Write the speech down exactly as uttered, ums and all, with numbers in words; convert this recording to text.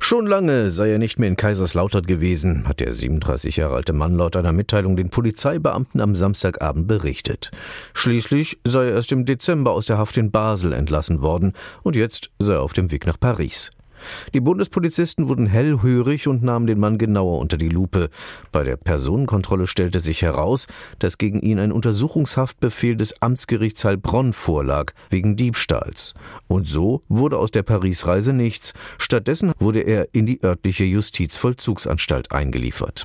Schon lange sei er nicht mehr in Kaiserslautern gewesen, hat der siebenunddreißig Jahre alte Mann laut einer Mitteilung den Polizeibeamten am Samstagabend berichtet. Schließlich sei er erst im Dezember aus der Haft in Basel entlassen worden und jetzt sei er auf dem Weg nach Paris. Die Bundespolizisten wurden hellhörig und nahmen den Mann genauer unter die Lupe. Bei der Personenkontrolle stellte sich heraus, dass gegen ihn ein Untersuchungshaftbefehl des Amtsgerichts Heilbronn vorlag, wegen Diebstahls. Und so wurde aus der Paris-Reise nichts. Stattdessen wurde er in die örtliche Justizvollzugsanstalt eingeliefert.